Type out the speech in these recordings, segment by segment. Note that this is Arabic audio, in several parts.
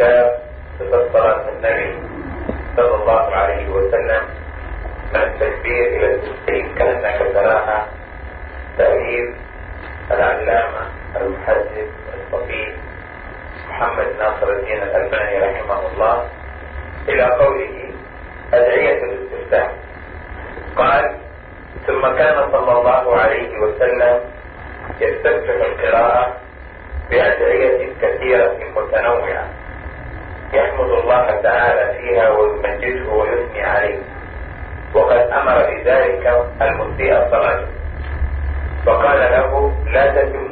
كتاب صفة صلاة النبي صلى الله عليه وسلم من التكبير إلى التسليم كأنك تراها، تأليف العلامة المحدث الفقيه محمد ناصر الدين الألباني رحمه الله، إلى قوله أدعية الاستفتاح. قال: ثم كان صلى الله عليه وسلم يستفتح القراءة بأدعية كثيرة متنوعة يحمد الله تعالى فيها ويمجده ويثني عليه، وقد أمر بذلك المسيء صلاته، فقال له: لا تتم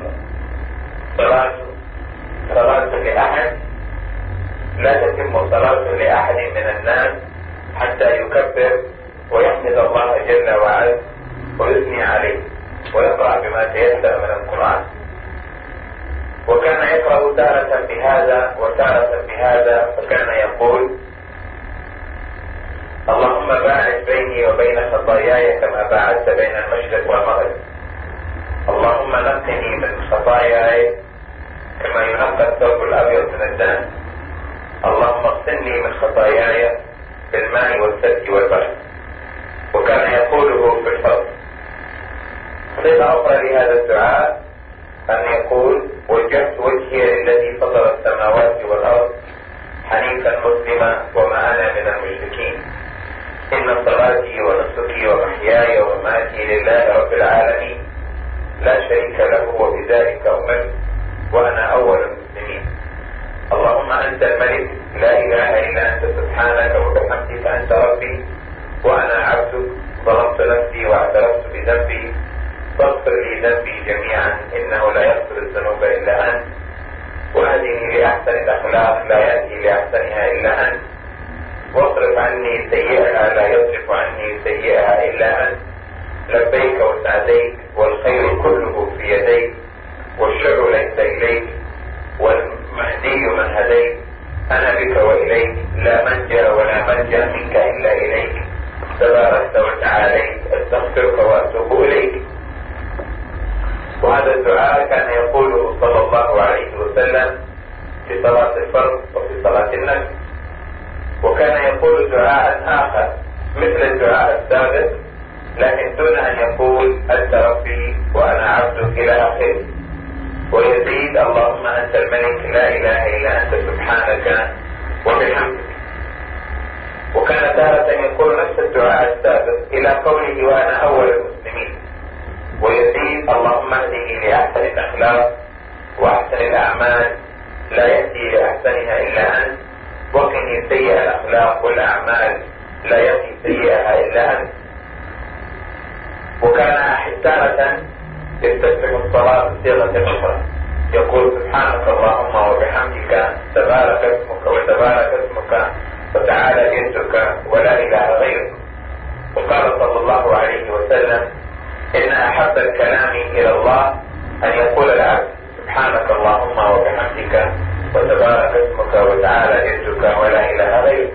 صلاة لأحد من الناس حتى يكبر ويحمد الله جل وعلا ويثني عليه ويقرأ بما تيسر من القرآن. وكان يقرأ تارة بهذا وتارة بهذا، فكان يقول: اللهم باعد بيني وبين خطاياي كما باعدت بين المشرق والمغرب، اللهم نقني من خطاياي كما ينقى الثوب الأبيض من الدنس، اللهم اغسلني من خطاياي بالماء والثلج والبرد. وكان يقوله في الفرض. صفة أخرى لهذا الدعاء أن يقول: وجهت وجهي للذي فطر السماوات والأرض حنيفا مسلما وما أنا من المشركين، إن صلاتي ونسكي ومحياي ومماتي لله رب العالمين لا شريك له وبذلك أمرت وأنا أول المسلمين. اللهم أنت الملك لا إله إلا أنت سبحانك وبحمدك أنت ربي وأنا عبدك، ظلمت نفسي واعترفت بذنبي فاغفر لي ذنبي جميعا إنه لا يغفر الذنوب إلا أنت، واهدني لأحسن الأخلاق لا يأتي لأحسنها إلا أنت، واصرف عني سيئها لا يصرف عني سيئها إلا أنت، لبيك وسعديك والخير كله في يديك والشر ليس إليك والمهدي من هديت، أنا بك وإليك لا منجأ ولا ملجأ منك إلا إليك، تباركت وتعاليت أستغفرك وأتوب إليك. وهذا الدعاء كان يقوله صلى الله عليه وسلم في صلاة الفرض وفي صلاة النفل. وكان يقول دعاء آخر مثل الدعاء السابق، لكن دون أن يقول أنت ربي وأنا عبدك إلى آخره، ويزيد: اللهم أنت الملك لا إله إلا أنت سبحانك وبحمدك. وكان تارة يقول نفس الدعاء السابق إلى قوله وأنا أول المسلمين، ويزيد: اللهم اهدني لأحسن الأخلاق وأحسن الأعمال لا يهدي لأحسنها إلا أنت، وقني سيئ الأخلاق والأعمال لا يهدي سيئها إلا أنت. وكان تارة يستفتح الصلاة بصيغة أخرى يقول: سبحانك اللهم وبحمدك تبارك اسمك وتبارك اسمك وتعالى جدك ولا إله غيرك. وقال صلى الله عليه وسلم: إن أحب الكلام إلى الله أن يقول العبد سبحانك اللهم وبحمدك وتبارك اسمك وتعالى جدك ولا إله غيرك.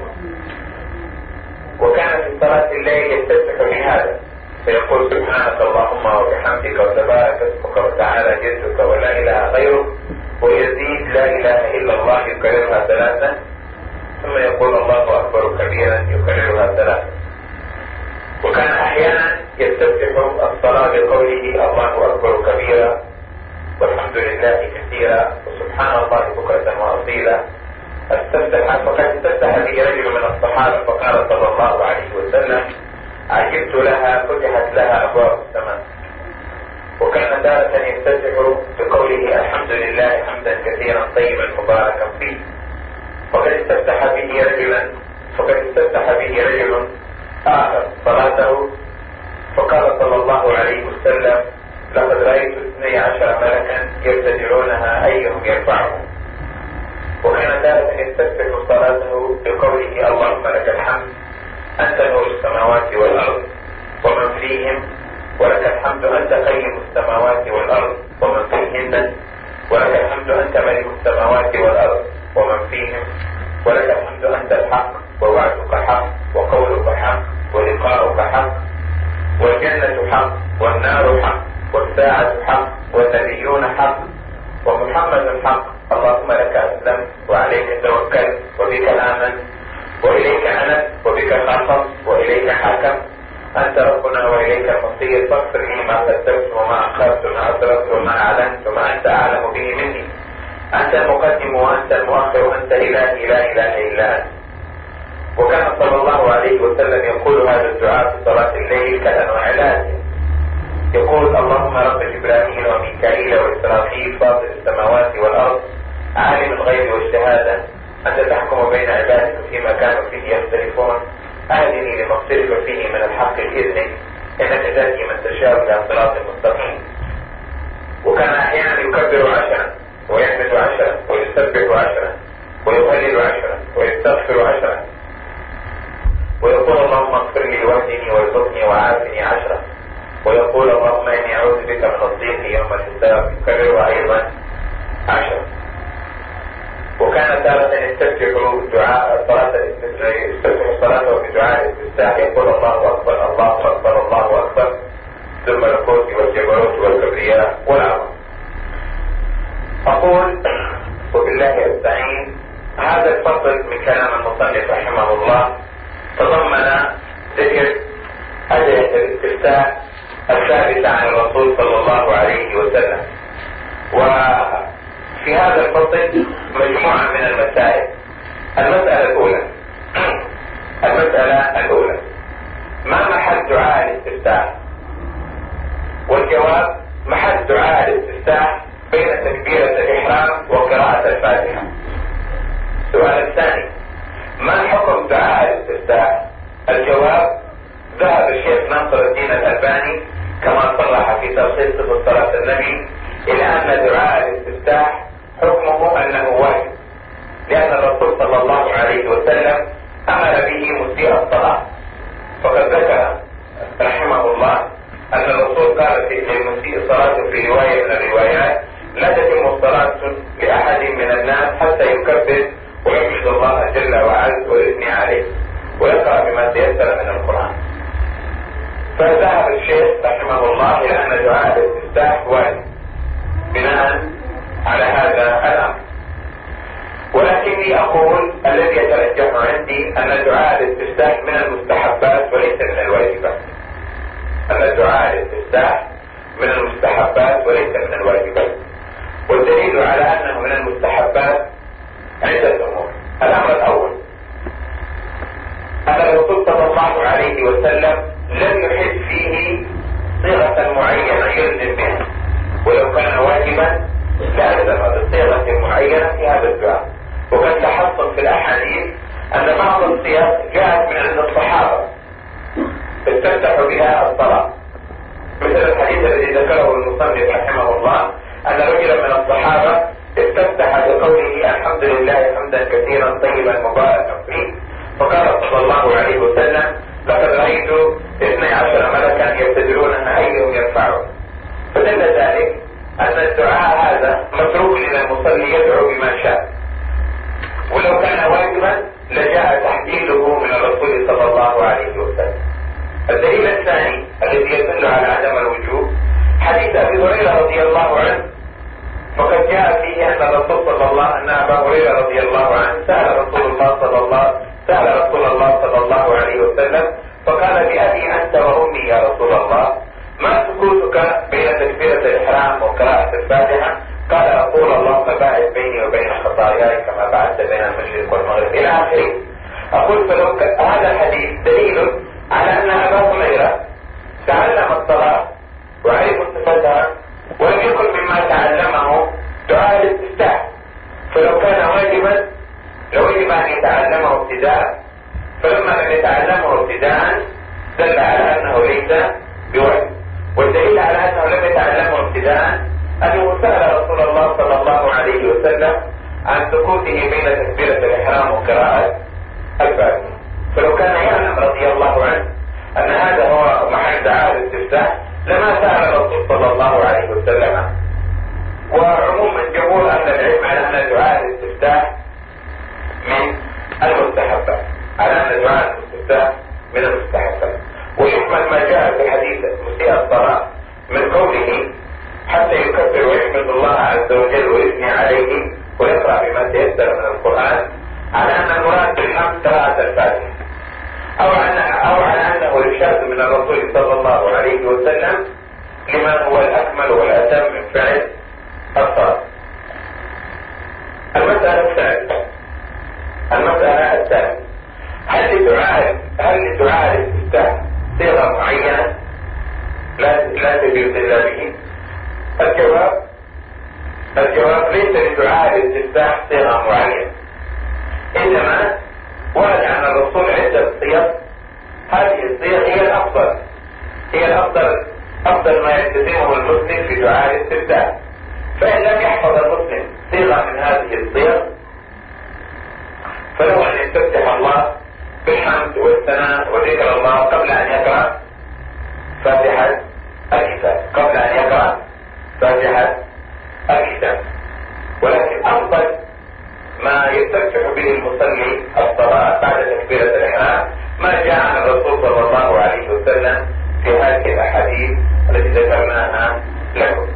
وكان في صلاة الليل يستفتح بهذا فيقول: سبحانك اللهم وبحمدك وتبارك اسمك وتعالى جدك ولا إله غيرك، ويزيد: لا إله إلا الله يكررها ثلاثا، ثم يقول: الله أكبر كبيرا يكررها ثلاثا. وكان أحيانا يستفتح الصلاة بقوله: الله أكبر كبيرا والحمد لله كثيرا وسبحان الله بكرة وأصيلا. فقد استفتح به رجل من الصحابة فقال صلى الله عليه وسلم: عجبت لها فتحت لها أبواب السماء. وكان تارة يستفتح بقوله: الحمد لله حمدا كثيرا طيبا مباركا فيه. فقد استفتح به رجل آخر صلاته فقال صلى الله عليه وسلم: لقد رأيت 12 ملكا يرتجعونها أيهم يرفعهم. وكان تارة يستفتح صلاته بقوله: اللهم لك الحمد أنت نور السماوات والأرض ومن فيهم، ولك الحمد أنت قيم السماوات والأرض ومن فيهن، ولك الحمد أنت ملك السماوات والأرض ومن فيهم، ولك الحمد أنت الحق ووعدك حق وقولك حق ولقاؤك حق والجنة حق والنار حق والساعة حق والنبيون حق ومحمد حق. اللهم لك أسلمت وعليك توكلت توكل وبك آمن وإليك أنب وبك خاصم وإليك حاكم، أنت ربنا وإليك المصير، فاغفر لي ما قدمت وما أخرت وما أسررت وما أعلنت وما أنت أعلم به مني، أنت المقدم وأنت المؤخر وأنت إلهي لا إله إلا أنت. وكان صلى الله عليه وسلم يقول هذا الدعاء في صلاة الليل كأنواع لازم، يقول اللهم رب جبرائيل وميكائيل وإسرافيل فاطر السماوات والأرض عالم الغيب والشهادة، أنت تحكم بين عبادك فيما كانوا فيه يختلفون، أهدني لما اختلف فيه من الحق بإذنك، إنك تهدي من تشاء إلى صراط مستقيم. وكان أحيانا يكبر 10 ويحمد 10 ويسبح 10 ويهلل 10 ويستغفر 10 ويقول اللهم اغفر لي واهدني وارزقني وعافني 10 ويقول اللهم إني أعوذ بك من الضيق يوم الحساب، يكررها أيضا 10. وكان تارة يستفتح صلاته بدعاء الاستفتاح، يقول الله أكبر الله أكبر الله أكبر ثم القوت والجبروت والكبرياء والعظمة. أقول وبالله أستعين، هذا الفصل من كلام المصنف رحمه الله تضمن ذكر أدعية الاستفتاح الثابتة عن الرسول صلى الله عليه وسلم. وفي هذا الفصل مجموعة من المسائل. المسألة الأولى ما محل دعاء الاستفتاح؟ والجواب محل دعاء الاستفتاح بين تكبيرة الإحرام وقراءة الفاتحة. السؤال الثاني ما حكم دعاء الاستفتاح؟ الجواب ذهب الشيخ ناصر الدين الألباني كما صرح في تلخيص صفة صلاة النبي إلى أن دعاء الاستفتاح حكمه أنه واجب، لأن الرسول صلى الله عليه وسلم أمر به مسيء الصلاة، فقد ذكر رحمه الله أن الرسول قال للمسيء الصلاة في رواية من الروايات لا تتم الصلاة لأحد من الناس حتى يكبر ويحمد الله جل وعلا ويثني عليه ويقرأ بما تيسر من القرآن. فذهب الشيخ رحمه الله إلى أن دعاء الاستفتاح واجب بناء على هذا الأمر، ولكني أقول الذي يترجح عندي أن دعاء الاستفتاح من المستحبات وليس من الواجبات. أن دعاء الاستفتاح من المستحبات وليس من الواجبات، والدليل على أنه من المستحبات عدة أمور. الأمر الأول أن الرسول صلى الله عليه وسلم لم يحد فيه صيغة معينة يلزم بها، ولو كان واجبا لألزم بصيغة معينة في هذا الدعاء. وقد تحصل في الأحاديث أن بعض الصيغ جاءت من عند الصحابة استفتحوا بها الصلاة، مثل الحديث الذي ذكره المصنف رحمه الله أن رجلا من الصحابة استفتح بقوله الحمد لله حمدا كثيرا طيبا مباركا فيه، فقال صلى الله عليه وسلم لقد رأيت 12 ملكا يبتدرونها أيهم يرفعون. فدل ذلك أن الدعاء هذا متروك للمصلي يدعو بما شاء، ولو كان واجبا لجاء تحديده من الرسول صلى الله عليه وسلم. الدليل الثاني الذي يدل على عدم الوجوب حديث أبي هريرة رضي الله عنه، فقد جاء فيه أن الرسول صلى الله أن أبا هريرة رضي الله عنه سأل رسول الله صلى الله عليه وسلم فقال بأبي أنت وأمي يا رسول الله ما سكوتك بين تكبيرة الإحرام وقراءة الفاتحة؟ قال أقول اللهم باعد بيني وبين خطاياي كما بعدت بين المشرق والمغرب إلى آخره. أقول فلو هذا الحديث دليل على أن أبا هريرة تعلم الصلاة وعرف صفتها ولم يكن مما تعلمه دعاء الاستفتاح، فلو كان واجبا لوجب أن يتعلمه ابتداء، فلما لم يتعلمه ابتداء دل على أنه ليس بواجب. والدليل على أنه لم يتعلمه ابتداء أنه سأل رسول الله صلى الله عليه وسلم عن سكوته بين تكبيرة الإحرام وقراءة الفاتحة، فلو كان يعلم رضي الله عنه أن هذا هو محل دعاء الاستفتاح لما سأل الرسول صلى الله عليه وسلم. وعموما جمهور أهل العلم على أن دعاء الاستفتاح من المستحبات، ويحمل ما جاء في حديث مسيء الصلاة من قوله حتى يكبر ويحمد الله عز وجل ويثني عليه ويقرأ بما تيسر من القرآن قراءة الفاتحة، أو على أنه إرشاد من الرسول صلى الله عليه وسلم لما هو الأكمل والأتم من فعل الصلاة. المسألة الثالثة هل لدعاء الاستفتاح صيغة معينة لا تجوز إلا به؟ الجواب ليس لدعاء الاستفتاح صيغة معينة، إنما ورد عن الرسول عدة صيغ. هذه الصيغ هي أفضل ما يلتزمه المسلم في دعاء الاستفتاح. فإن لم يحفظ المسلم صيغة من هذه الصيغ فله أن يستفتح الله بالحمد والثناء وذكر الله قبل أن يقرأ فاتحة الكتاب. ولكن أفضل ما يستفتح به المصلي الصلاة بعد تكبيرة الإحرام ما جاء عن الرسول صلى الله عليه وسلم في هذه الأحاديث التي ذكرناها لكم.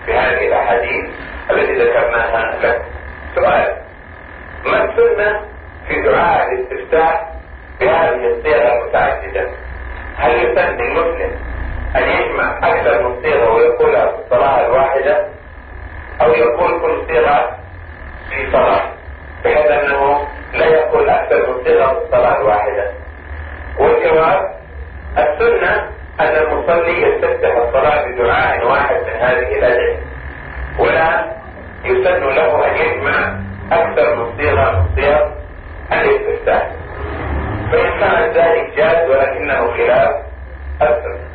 سؤال: ما السنة في دعاء الاستفتاح بهذه الصيغة المتعددة؟ هل يسن للمسلم أن يجمع أكثر من صيغة ويقولها في الصلاة الواحدة، أو يقول كل صيغة في صلاة بحيث أنه لا يقول أكثر من صيغة في الصلاة الواحدة؟ والجواب: السنة أن المصلي يستفتح الصلاة بدعاء واحد من هذه الأدعية، ولا يسن له أن يجمع أكثر من صيغة الاستفتاح. فإن فعل ذلك جاز ولكنه خلاف السنة.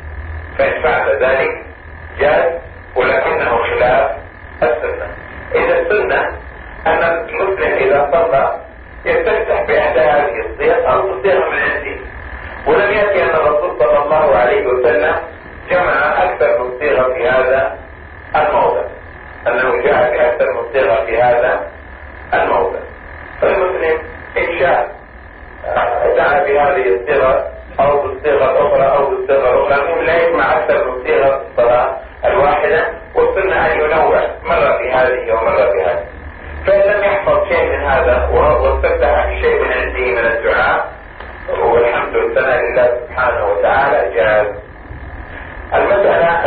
إذا السنة أن المسلم إذا صلى يستفتح بإحدى هذه الصيغ أو الصيغة من عنده، ولم يأتي أن الرسول صلى الله عليه وسلم جمع أكثر من صيغة في هذا الموضع، أنه جاء بأكثر من صيغة في هذا الموضع. فالمسلم إن شاء دعا بهذه الصيغة أو بالصيغة الأخرى أو بالصيغة الأخرى، المهم لا يجمع أكثر من صيغة في الصلاة الواحدة، والسنة أن ينوع مرة في هذه ومرة في هذه. فإن لم يحفظ شيء من هذا واستفتح بشيء من عنده من الدعاء والحمد والثناء لله سبحانه وتعالى جاز. المسألة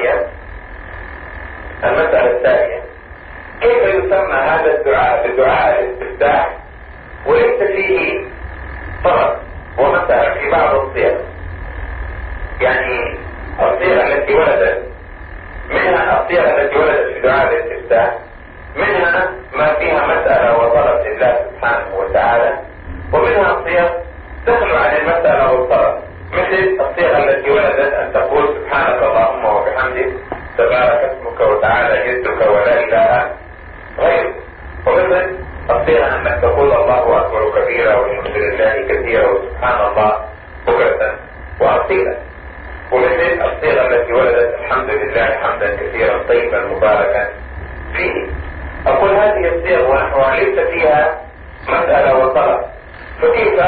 الثانية: كيف يسمى هذا الدعاء بدعاء الاستفتاح وليس فيه طلب ومسألة في بعض الصيغ؟ يعني الصيغة التي وردت في دعاء الاستفتاح منها ما فيها مسألة وطلب لله سبحانه وتعالى، ومنها صيغ تخلو عن المسألة والطلب، مثل الصيغة التي وردت أن تقول سبحانك اللهم وبحمدك تبارك اسمك وتعالى جدك ولا إله غيرك، ومثل الصيغة أنك تقول الله أكبر كبيرا والحمد لله كثيرا وسبحان الله بكرة وأصيلا، ومثل الصيغة التي ولدت الحمد لله حمدا كثيرا طيبا مباركا فيه. أقول هذه الصيغ ونحوها ليس فيها مسألة وطلب، فكيف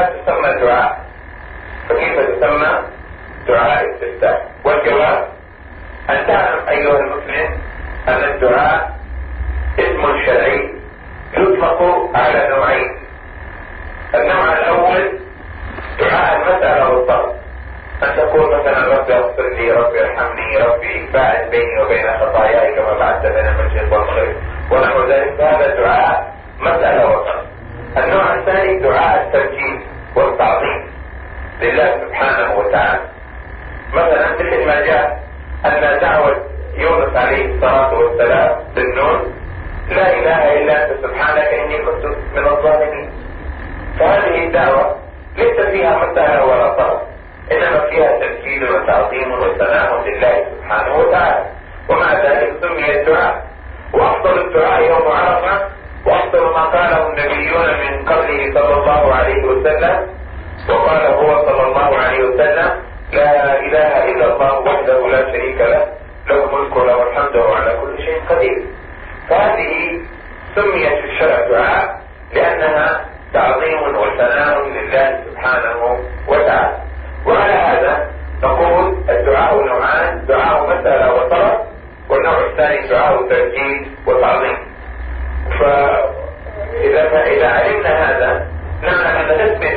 تسمى دعاء الاستفتاح؟ والجواب: أن تعلم أيها المسلم أن الدعاء اسم شرعي يطلق على نوعين. النوع الأول دعاء المسألة والطلب، أن تقول مثلا ربي اغفر لي، ربي ارحمني، ربي باعد بيني وبين خطاياي كما بعدت بين المشرق والمغرب ونحو ذلك، فهذا دعاء مسألة وطلب. النوع الثاني دعاء التمجيد والتعظيم لله سبحانه وتعالى، مثلا مثل ما جاء أن دعوة يونس عليه الصلاة والسلام بالنون: لا إله إلا أنت سبحانك إني كنت من الظالمين. فهذه الدعوة ليس فيها مسألة ولا طلب، إنما فيها تمجيد وتعظيم وثناء لله سبحانه وتعالى، ومع ذلك سمي الدعاء. وأفضل الدعاء يوم عرفة، وأفضل ما قاله النبيون من قبله صلى الله عليه وسلم، وقال هو صلى الله عليه وسلم: لا إله إلا الله وحده لا شريك له، له الملك وله الحمد وهو على كل شيء قدير. فهذه سميت في الشرع دعاء لأنها تعظيم وثناء لله سبحانه وتعالى. وعلى هذا نقول الدعاء نوعان: دعاء مسألة وطلب، والنوع الثاني دعاء تمجيد وتعظيم. فإذا علمنا هذا نعلم أن تسمية هذا الدعاء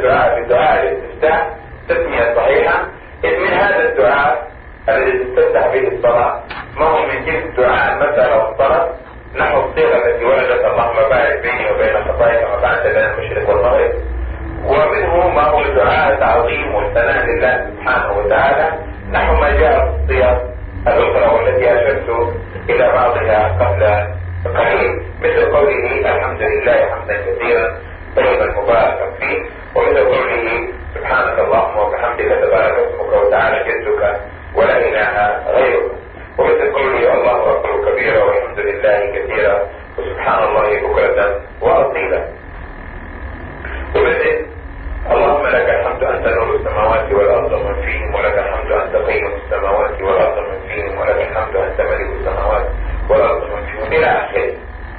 الدعاء بدعاء الاستفتاح تسمية صحيحة، إذ من هذا الدعاء الذي تستفتح به الصلاة ما هو من جنس دعاء المسألة والطلب، نحو الصيغة التي وردت اللهم باعد بيني وبين خطاياي كما بعدت بين المشرق والمغرب، ومنه ما هو دعاء تعظيم والثناء لله سبحانه وتعالى نحو ما جاء في الصيغ الأخرى والتي أشرت إلى بعضها قبل قليل، مثل قوله الحمد لله حمدا كثيرا طيبا مباركا فيه، ومثل قوله سبحانك اللهم وبحمدك تبارك اسمك وتعالى جدك ولا إله غيرك، ومثل قوله الله أكبر كبيرا والحمد لله كثيرا وسبحان الله بكرة وأصيلا، ومثل اللهم لك الحمد أنت نور السماوات والأرض ومن فيهم، ولك الحمد أنت قيم السماوات والأرض ومن فيهم، ولك الحمد أنت ملك السماوات والأرض ومن فيهم إلى آخره.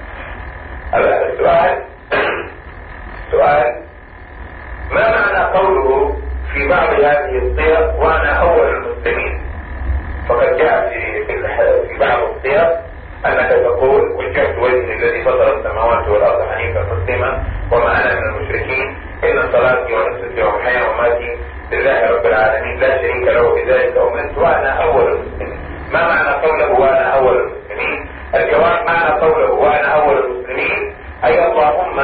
سؤال ما معنى قوله في بعض هذه الصيغ وأنا أول المسلمين؟ فقد جاء في بعض الصيغ أنك تقول وجهت وجهي الذي فطر السماوات والأرض حنيفا مسلما وما أنا من المشركين، إن صلاتي ونسكي ومحياي ومماتي لله رب العالمين لا شريك له بذلك أمرت وأنا أول المسلمين. ما معنى قوله وأنا أول المسلمين؟ الجواب معنى قوله وأنا أول المسلمين أي اللهم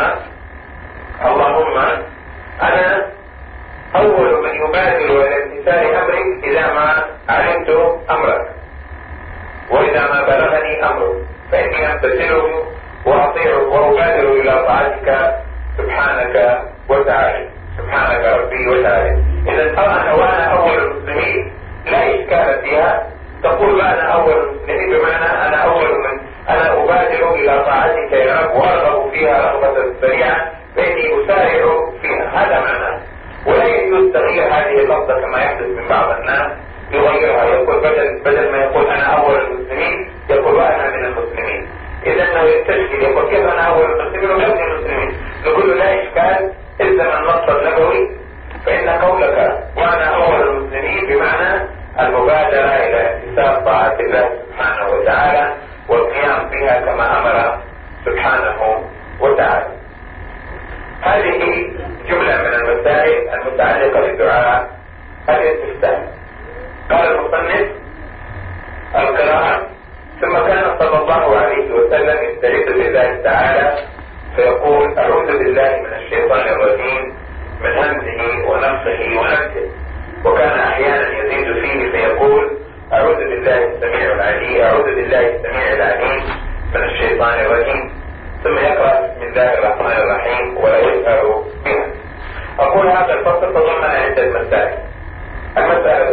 أنا أول من يبادر إلى امتثال أمرك إذا ما علمت أمرك، وإذا ما بلغني أمرك فإني أمتثله وأطيعك وأبادر إلى طاعتك سبحانك وتعالى، سبحانك ربي وتعالى. إذا وأنا أول المسلمين لا إشكال فيها، تقول أنا أول المسلمين بمعنى أنا أول من أنا أبادر إلى طاعتك يا رب وأرغب فيها رغبة سريعة فإني أسارع فيها، هذا معناه. ولا يجوز تغيير هذه اللفظة كما يحدث من بعض الناس، يغيرها يقول بدل ما يقول أنا أول المسلمين يقول وأنا من المسلمين، إذا أنه يستشكل يقول كيف أنا أول المسلمين وغير من المسلمين؟ نقول له لا إشكال إذا من النص النبوي فإن قولك وأنا أول المسلمين بمعنى المبادرة إلى امتثال طاعة الله سبحانه وتعالى والقيام بها كما أمر سبحانه وتعالى. هذه جملة من المسائل المتعلقة بالدعاء الاستفتاح. قال المصنف القراءة ثم كان صلى الله عليه وسلم يستعيذ بالله تعالى فيقول أعوذ بالله من الشيطان الرجيم من همزه ونفخه ونفسه، وكان أحيانا يزيد فيه فيقول أعوذ بالله السميع العليم من الشيطان الرجيم، ثم يقرأ بسم الله الرحمن الرحيم ولا يسأل بها. أقول هذا الفصل تضمن عدة مسائل. المسألة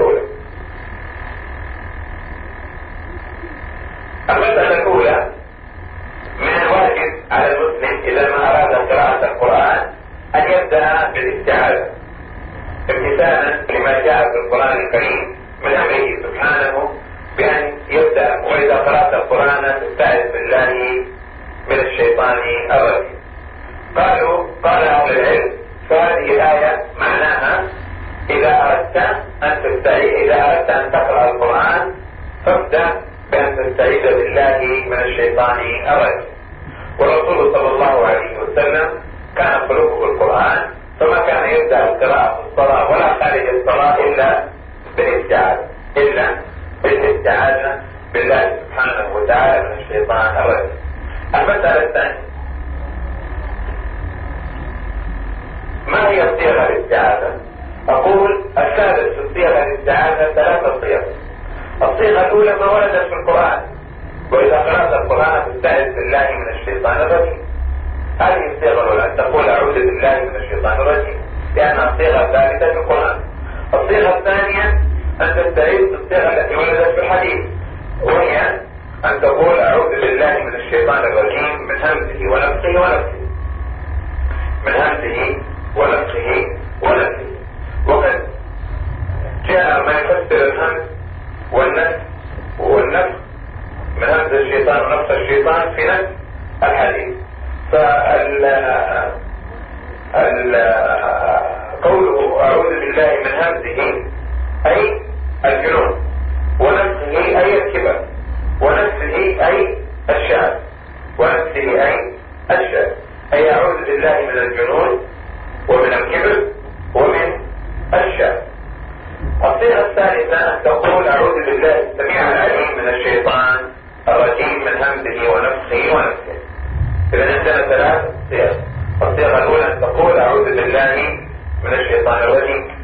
الأولى من الواجب على المسلم إذا ما أراد قراءة القرآن أن يبدأ بالاستعاذة امتثالا لما جاء في القرآن الكريم من أمره سبحانه بأن يبدأ وإذا قرأت القرآن تستعذ بالله من الشيطان الرجيم. قال أهل العلم فهذه الآية معناها إذا أردت أن تقرأ القرآن فابدأ بأن تستعيذ بالله من الشيطان الرجيم. والرسول صلى الله عليه وسلم كان خلقه القرآن، فما كان يبدأ القراءة في الصلاة ولا خارج الصلاة إلا بالاستعاذة بالله سبحانه وتعالى من الشيطان الرجيم. المسألة الثانية ما هي صيغ الاستعاذة؟ أقول الثالث في صيغ الاستعاذة 3 صيغ. الصيغة الأولى ما وردت في القرآن، وإذا قرأت القرآن تستعذ بالله من الشيطان الرجيم. هذه الصيغة الأولى، تقول أعوذ بالله من الشيطان الرجيم لأنها الصيغة ثابتة في القرآن. الصيغة الثانية أن تستعيذ بالصيغة التي وردت في الحديث، وهي أن تقول أعوذ بالله من الشيطان الرجيم من همزه ونفخه وقد جاء ما يفسر الهمز والنفخ من همز الشيطان ونفخ الشيطان في نفس الحديث. قوله أعوذ بالله من همزه أي الجنون، ونفخه أي الكبر، ونفسه أي الشعب، أي أعوذ بالله من الجنون ومن الكبر الشاذ. الصيغة الثالثة أن تقول أعوذ بالله السميع العليم من الشيطان الرجيم من همزه ونفخه ونفخه. إذا عندنا ثلاث صيغ. الصيغة الأولى أن تقول أعوذ بالله من الشيطان الرجيم.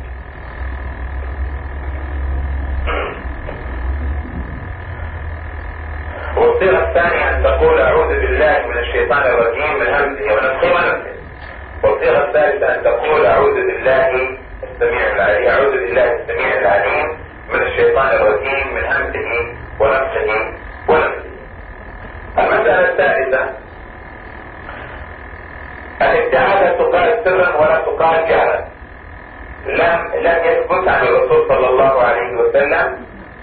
والصيغة الثانية أن تقول أعوذ بالله من الشيطان الرجيم من همزه ونفخه ونفخه. والصيغة الثالثة أن تقول أعوذ بالله السميع العليم من الشيطان الرجيم من همزه ونفخه ونفخه. المسألة الثالثة الاستعاذة تقال سرا ولا تقال جهرا. لم يثبت عن الرسول صلى الله عليه وسلم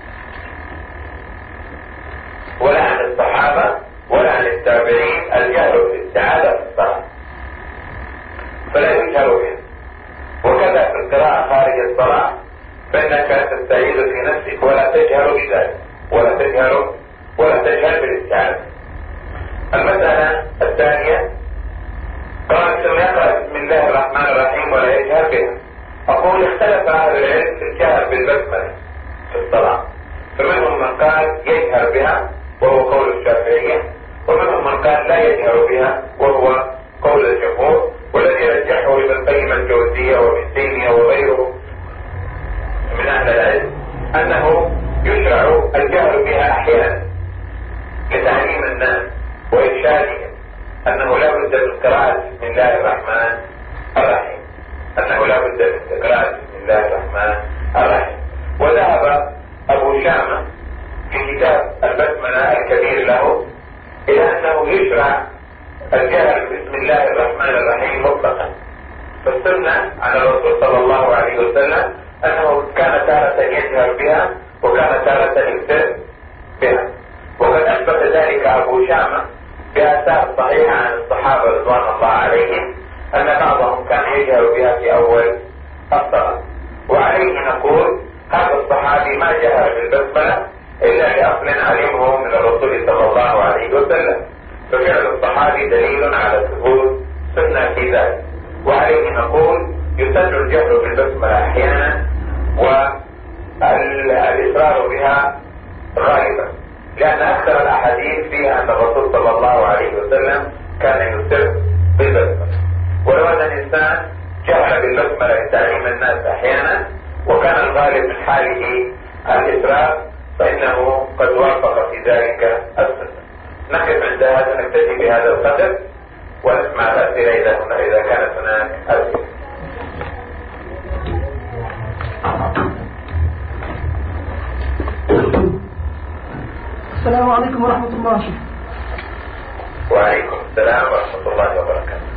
ولا عن الصحابة ولا عن التابعين الجهر بالاستعاذة في الصلاة، فلا يجهر بها. وكذا في القراءة خارج الصلاة فإنك تستعيذ في نفسك ولا تجهر بذلك ولا تجهر بالاستعاذة. المسألة الثانية قال ثم يقرأ بسم الله الرحمن الرحيم ولا يجهر بها. أقول اختلف أهل العلم في الجهر بالبسملة في الصلاة، فمنهم من قال يجهر بها وهو قول الشافعية، ومنهم من قال لا يجهر بها وهو قول الجمهور، والذي رجحه ابن القيم الجوزية وابن تيمية وغيره من أهل العلم أنه يشرع الجهر بها أحيانا لتعليم الناس وإرشادهم أنه لا بد من قراءة بسم الله الرحمن الرحيم، وذهب أبو شامة في كتاب البسملة الكبير له إلى أنه يشرع الجهر بسم الله الرحمن الرحيم مطلقا. فالسنة عن الرسول صلى الله عليه وسلم أنه كان تارة يجهر بها وكان تارة يكتب بها، وقد أثبت ذلك أبو شامة بآثار صحيحة عن الصحابة رضوان الله عليهم أن بعضهم كان يجهر بها في أول الصلاة. وعليه نقول هذا الصحابي ما جهر بالبسملة إلا لأصل علمه من الرسول صلى الله عليه وسلم، ففعل الصحابي دليل على ثبوت سنة في ذلك. وعليه نقول يسن الجهر بالبسملة أحيانا والإصرار بها غالبا، لأن أكثر الأحاديث فيها أن الرسول صلى الله عليه وسلم كان يسر بالبسملة. ولو أن الإنسان جهر بالبسملة لتعليم الناس أحيانا وكان الغالب من حاله الإسراف فإنه قد وافق في ذلك السنة. نقف عند هذا، نكتفي بهذا القدر ونسمع الأسئلة إذا كانت هناك أسئلة. السلام عليكم ورحمة الله. وعليكم السلام ورحمة الله وبركاته.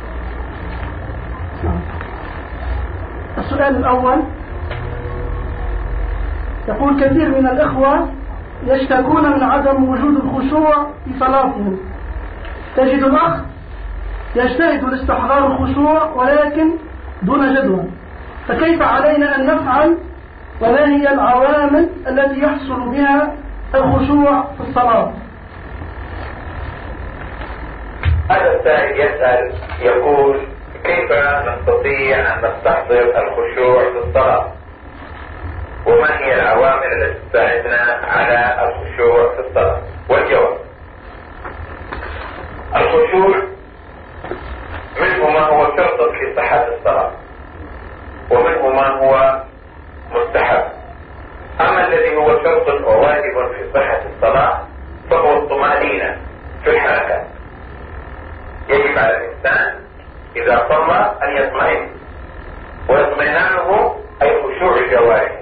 السؤال الأول يقول كثير من الإخوة يشتكون من عدم وجود الخشوع في صلاتهم. تجد الأخ يجتهد لاستحضار الخشوع ولكن دون جدوى، فكيف علينا أن نفعل وما هي العوامل التي يحصل بها الخشوع في الصلاة؟ هذا السائل يسأل يقول كيف نستطيع أن نستحضر الخشوع في الصلاة وما هي العوامل التي تساعدنا على الخشوع في الصلاة؟ والجواب الخشوع منه ما هو شرط لصحة الصلاة ومنه ما هو مستحب. أما الذي هو شرط وواجب في صحة الصلاة فهو الطمأنينة في الحركات. يجب على الإنسان إذا صلى أن يطمئن، واطمئنانه أي خشوع جوارحه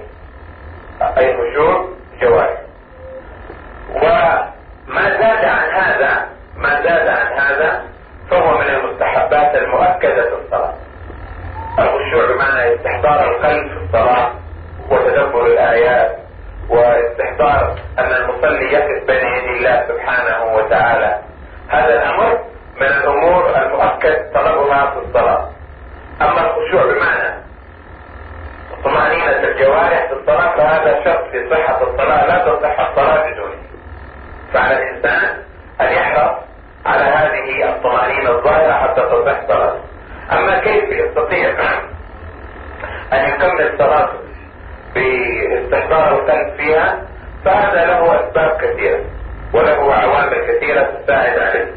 وما زاد عن هذا فهو من المستحبات المؤكدة في الصلاة. الخشوع بمعنى استحضار القلب في الصلاة وتدبر الآيات واستحضار أن المصلي يقف بين يدي الله سبحانه وتعالى. هذا الأمر من الأمور المؤكد طلبها في الصلاة. أما الخشوع بمعنى طمأنينة الجوارح في الصلاة فهذا شرط في صحة الصلاة، لا تصح الصلاة بدونه. فعلى الإنسان أن يحرص على هذه الطمأنينة الظاهرة حتى تصح صلاته. أما كيف يستطيع أن يكمل صلاته باستحضار القلب فيها، فهذا له أسباب كثيرة وله عوامل كثيرة تساعد عليه.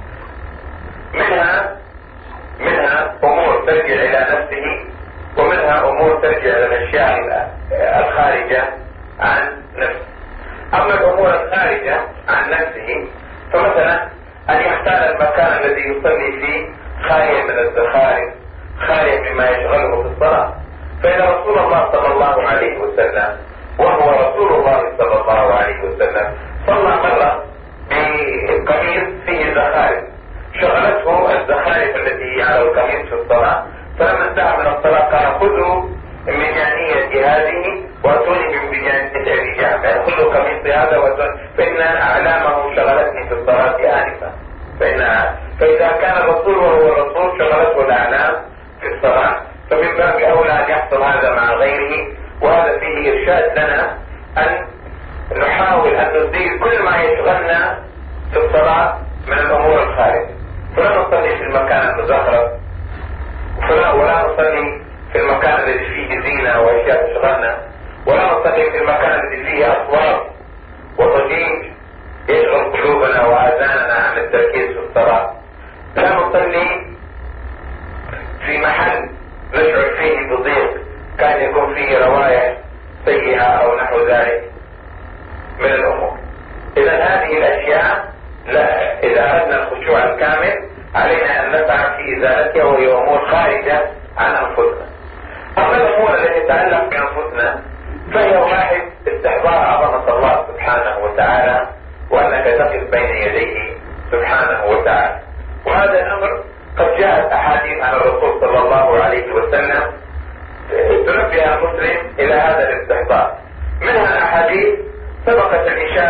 منها أمور ترجع إلى نفسه، ومنها أمور ترجع إلى الأشياء الخارجة عن نفسه. أما الأمور الخارجة عن نفسه فمثلا أن يختار المكان الذي يصلي فيه خاليا من الزخارف، خاليا مما يشغله في الصلاة. فإن رسول الله صلى الله عليه وسلم، وهو رسول الله صلى الله عليه وسلم، صلى مرة بقميص فيه زخارف، شغلته الزخارف التي على القميص في الصلاة، فلما انتهى من الصلاة قال خذوا من جانية هذه واتوني من بجانية جامع، خذوا قميص هذا واتوني، فإن أعلامه شغلتني في الصلاة آنفا. فإذا كان الرسول وهو الرسول شغلته الأعلام في الصلاة، فمن باب أولى أن يحصل هذا مع غيره. وهذا فيه إرشاد لنا أن نحاول أن نزيل كل ما يشغلنا في الصلاة من الأمور الخارجة. فلا نصلي في المكان المزخرف، ولا نصلي في المكان الذي فيه زينة وأشياء تشغلنا، ولا نصلي في المكان الذي فيه أصوات وضجيج يشغل قلوبنا وآذاننا عن التركيز في الصلاة. لا نصلي في محل نشعر فيه بضيق، كان يكون فيه روائح سيئة أو نحو ذلك من الأمور. إذا هذه الأشياء إذا أردنا الخشوع الكامل علينا أن نسعى في إزالتها، وهي أمور خارجة عن أنفسنا. أما الأمور التي تتعلق بأنفسنا فهي واحد استحضار عظمة الله سبحانه وتعالى، وأنك تقف بين يديه سبحانه وتعالى. وهذا الأمر قد جاءت أحاديث عن الرسول صلى الله عليه وسلم تنبه المسلم إلى هذا الاستحضار. منها أحاديث سبقت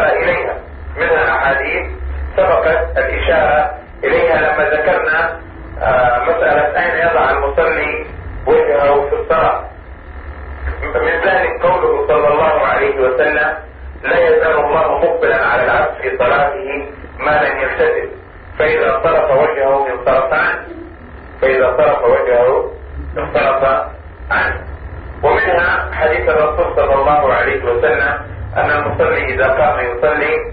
الإشارة إليها لما ذكرنا مسألة أين يضع المصلي وجهه في الصلاة. من ذلك قوله صلى الله عليه وسلم: لا يزال الله مقبلا على العبد في صلاته ما لم يفتتن، فإذا صرف وجهه انصرف عنه. ومنها حديث الرسول صلى الله عليه وسلم أن المصلي إذا قام يصلي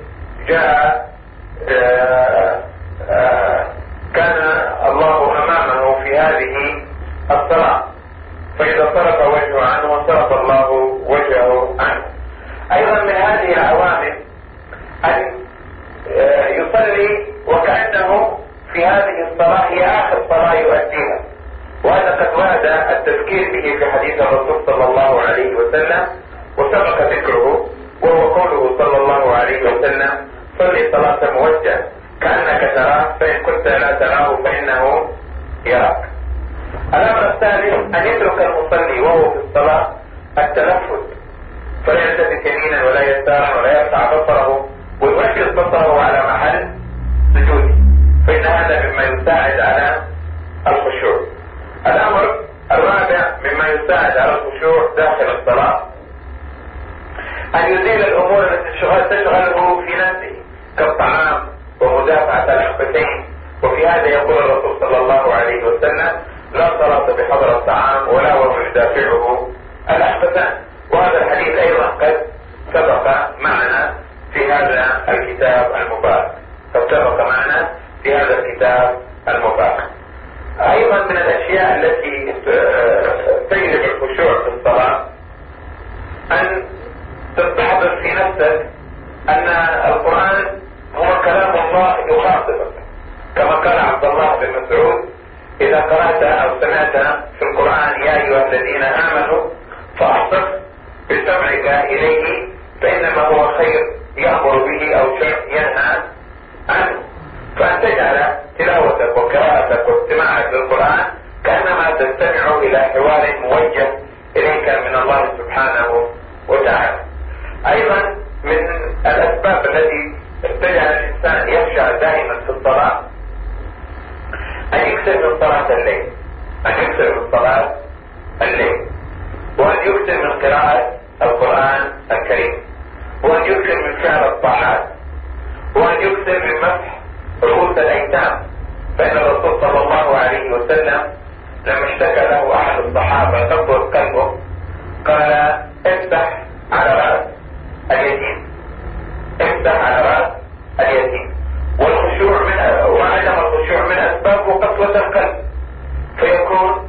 كان الله أمامه في هذه الصلاة، فإذا صرف وجهه عنه وصرف الله وجهه عنه. أيضا من هذه العوامل أن يصلي وكأنه في هذه الصلاة هي آخر صلاة يؤديها، وهذا قد ورد التذكير به في حديث الرسول صلى الله عليه وسلم وسبق ذكره، وهو قوله صلى الله عليه وسلم: صلي صلاة موجه كأنك تراه، فإن كنت لا تراه فإنه يراك. الأمر الثالث أن يترك المصلي وهو في الصلاة التلفت، فلا يلتفت يمينا ولا يسارا ولا يرفع بصره ويركز بصره على محل سجوده، فإن هذا مما يساعد على الخشوع. الأمر الرابع مما يساعد على الخشوع داخل الصلاة أن يزيل الأمور التي تشغله في نفسه كالطعام ومدافعة الأخبثين. وفي هذا يقول الرسول صلى الله عليه وسلم: لا صلاة بحضر الطعام ولا وهو يدافعه الأخبثان. وهذا الحديث أيضا قد سبق معنا في هذا الكتاب المبارك. أيضا من الأشياء التي تجلب الخشوع في الصلاة أن تستحضر في نفسك أن القرآن هو كلام الله يخاطبك، كما قال عبد الله بن مسعود: إذا قرأت أو سمعت في القرآن يا أيها الذين آمنوا فأحصف بسمعك إليه، فإنما هو خير يأمر به أو شر ينهى عنه. فأن تجعل تلاوتك وقراءتك واستماعك للقرآن كأنما تستمع إلى حوار موجه إليك من الله سبحانه وتعالى. أيضا من الأسباب التي تجعل الإنسان يخشع دائما في الصلاة أن يكثر من صلاة الليل، وأن يكثر من قراءة القرآن الكريم، وأن يكثر من فعل الطاعات، وأن يكثر من مسح رؤوس الأيتام. فإن الرسول صلى الله عليه وسلم لما اشتكى له أحد الصحابة يقبض قلبه قال افتح على رأس اليتيم، افتح على رأس اليتيم. والخشوع وعدم الخشوع من أسبابه قسوة القلب، فيكون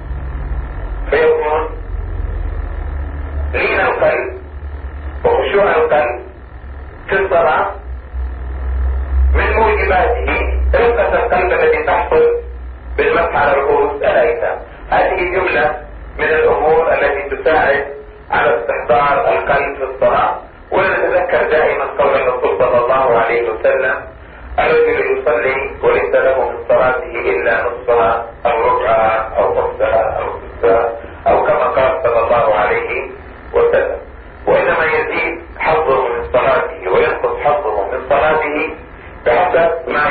لين القلب وخشوع القلب في الصلاة من موجباته رقة القلب التي تحصل بالمسح على رؤوس الأيتام. هذه جملة من الأمور التي تساعد على استحضار القلب في الصلاة. ونتذكر دائما قول الرسول صلى الله عليه وسلم: الرجل يصلي وليس له من صلاته إلا نصفها أو ربعها أو خمسها أو ستها أو كما قال صلى الله عليه وسلم. وإنما يزيد حظه من صلاته وينقص حظه من صلاته بحسب ما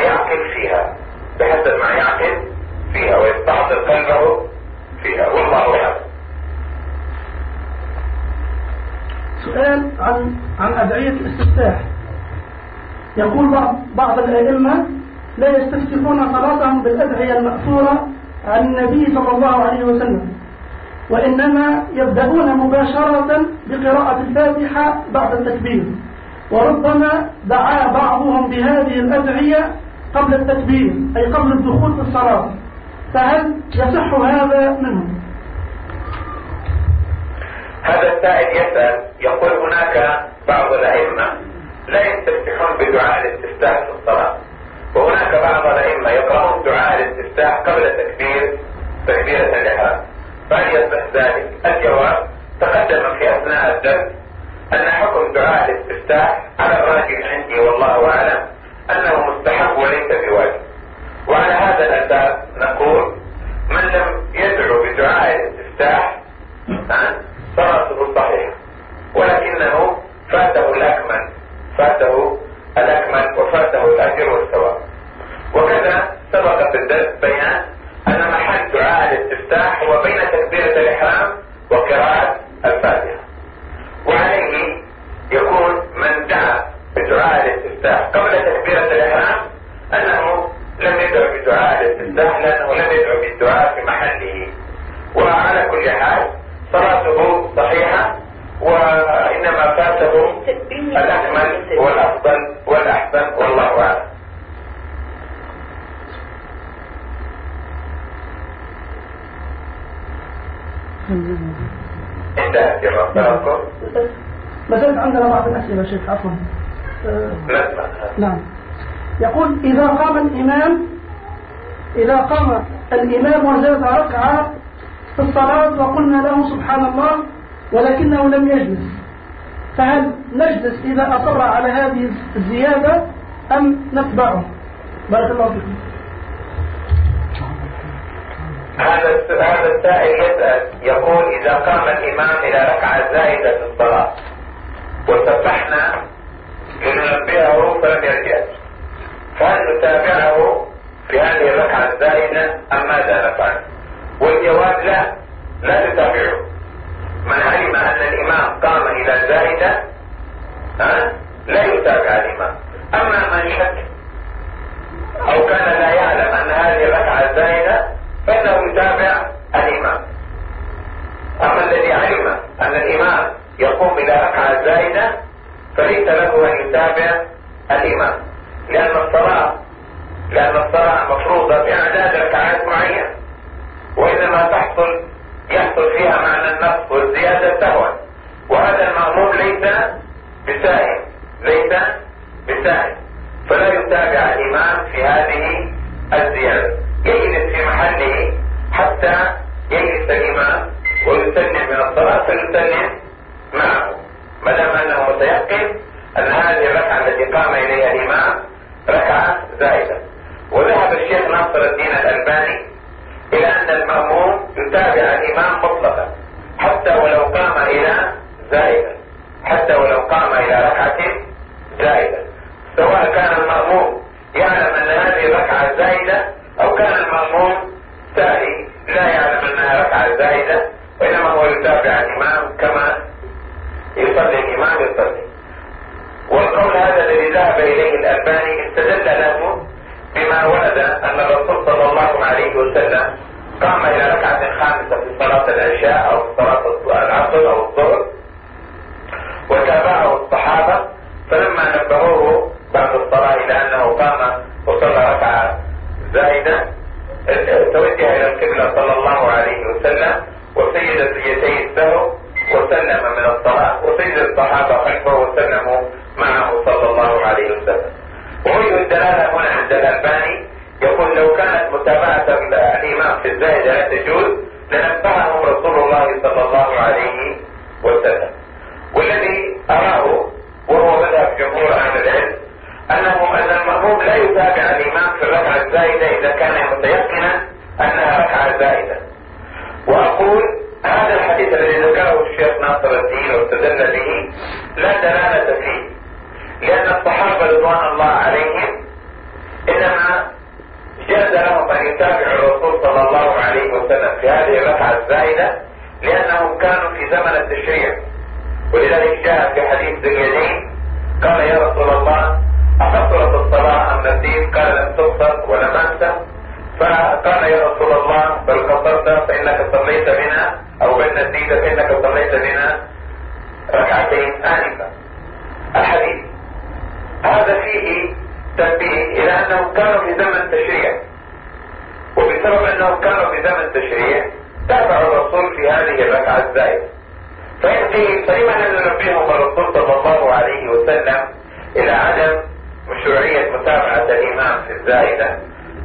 يعقل فيها ويستحضر قلبه فيها، والله أعلم. سؤال عن أدعية الاستفتاح. يقول بعض الأئمة لا يستفتحون صلاتهم بالأدعية المأثورة عن النبي صلى الله عليه وسلم، وإنما يبدأون مباشرة بقراءة الفاتحة بعد التكبير، وربما دعا بعضهم بهذه الأدعية قبل التكبير أي قبل الدخول في الصلاة، فهل يصح هذا منهم؟ هذا السائل يسأل يقول هناك بعض الأئمة لا يستفتحون بدعاء الاستفتاح في الصلاة، وهناك بعض الأئمة يقرؤون دعاء الاستفتاح قبل تكبيرة الإحرام، فهل يصح ذلك؟ الجواب تقدم في أثناء الدرس أن حكم دعاء الاستفتاح على الراجح عندي والله أعلم أنه مستحب وليس بواجب. وعلى هذا الأساس نقول من لم يدعو بدعاء الاستفتاح صلاته صحيحة، ولكنه فاته الأكمل وفاته الأجر والثواب. وكذا سبق في الدرس بيان أن محل دعاء الاستفتاح هو بين تكبيرة الإحرام وقراءة الفاتحة، وعليه يكون من دعا بدعاء الاستفتاح قبل تكبيرة الإحرام أنه لم يدعو بدعاء الاستفتاح لأنه لم يدعو بالدعاء في محله. وعلى كل حال صلاته صحيحة، وإنما فاته الأكمل والأفضل والأحسن والله أعلم. انتهت جوابكم. بس عندنا بعض الأسئلة شيخ عفوا. نعم. يقول إذا قام الإمام وزاد ركعة في الصلاة وقلنا له سبحان الله ولكنه لم يجلس، فهل نجلس إذا أصر على هذه الزيادة أم نتبعه؟ بارك الله فيكم. هذا السائل يسأل يقول إذا قام الإمام إلى ركعة زائدة في الصلاة وسبحنا لننبهه فلم يرجع، فهل نتابعه في هذه الركعة الزائدة أم ماذا نفعل؟ والجواب لا تتابعه. من علم أن الإمام قام إلى زائدة لا يتابع الإمام. أما من شك أو كان لا يعلم أن هذه الركعة زائدة فإنه يتابع الإمام. أما الذي علم أن الإمام يقوم إلى ركعة زائدة فليس له أن يتابع الإمام، لأن الصلاة مفروضة بأعداد ركعات معينة، وإنما يحصل فيها معنى النقص والزيادة سهوا، وهذا المأموم ليس بسائل فلا يتابع الإمام في هذه الزيادة، يجلس في محله حتى يجلس الإمام ويسلم من الصلاة فيسلم معه، ما دام أنه متيقن أن هذه الركعة التي قام إليها الإمام ركعة زائدة. وذهب الشيخ ناصر الدين الألباني إلى أن المأموم يتابع الإمام مطلقا حتى ولو قام إلى ركعة زائدة، سواء كان المأموم يعلم أن هذه الركعة زائدة أو كان المأموم ساهي لا يعلم أنها ركعة زائدة، وإنما هو يتابع الإمام كما يصلي الإمام يصلي. والقول هذا الذي ذهب إليه الألباني استدل له بما ورد أن الرسول صلى الله عليه وسلم قام إلى ركعة خامسة في صلاة العشاء أو صلاة العصر أو الظهر، وتابعه الصحابة، فلما نبهوه بعد الصلاة إلى أنه قام وصلى ركعة زائدة توجه إلى القبلة صلى الله عليه وسلم وسجد سجدتي السهو وسلم من الصلاة، وسجد الصحابة خلفه وسلموا معه صلى الله عليه وسلم. ووجه الدلالة هنا عند الألباني يقول لو كانت متابعة الإمام في الزائدة لا تجوز لنبههم رسول الله صلى الله عليه وسلم. والذي أراه وهو مذهب جمهور أهل العلم أن المأموم لا يتابع الإمام في الركعة الزائدة إذا كان متيقنا أنها ركعة زائدة. وأقول هذا الحديث الذي ذكره الشيخ ناصر الدين واستدل به لا دلالة فيه، لأن الصحابة رضوان الله عليهم إنما جاز لهم أن يتابعوا الرسول صلى الله عليه وسلم في هذه الركعة الزائدة لأنهم كانوا في زمن التشريع. ولذلك جاء في حديث ذي اليدين قال يا رسول الله أقصرت الصلاة أم نسيت؟ قال لم تقصر ولم أنسى. فقال يا رسول الله بل قصرت فإنك صليت بنا، أو بل نسيت فإنك صليت بنا ركعتين آنفا. الحديث هذا فيه تنبيه إلى أنهم كانوا في زمن تشريع، وبسبب أنهم كانوا في زمن تشريع تابعوا الرسول في هذه الركعة الزائدة. فلما ننبههم الرسول صلى الله عليه وسلم إلى عدم مشروعية متابعة الإمام في الزائدة؟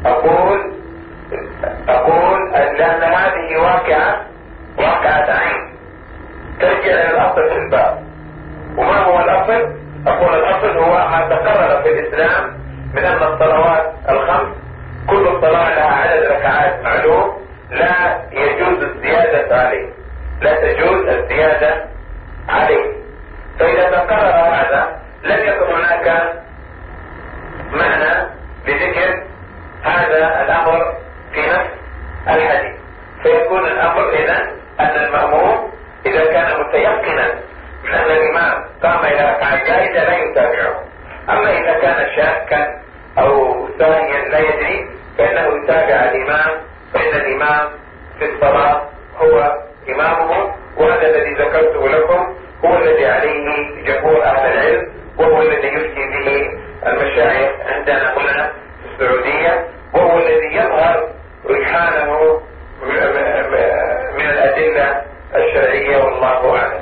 أقول لأن هذه واقعة عين ترجع إلى الأصل في الباب. وما هو الأصل؟ أقول الأصل هو ما تقرر في الإسلام من أن الصلوات الخمس كل صلاة لها عدد ركعات معلوم لا يجوز الزيادة عليه، لا تجوز الزيادة عليه. فإذا تقرر هذا لم يكن هناك معنى لذكر هذا الأمر في نفس الحديث، فيكون الأمر إذن أن المأموم إذا كان متيقنا من أن الإمام قام إلى ركعة زائدة لا يتابعه. أما إذا كان شاكا أو ثانيا لا يدري فإنه يتابع الإمام، فإن الإمام في الصلاة هو إمامه. وهذا الذي ذكرته لكم هو الذي عليه جمهور أهل العلم، وهو الذي يفتي به المشايخ عندنا هنا في السعودية، وهو الذي يظهر رجحانه من الأدلة الشرعية، والله أعلم.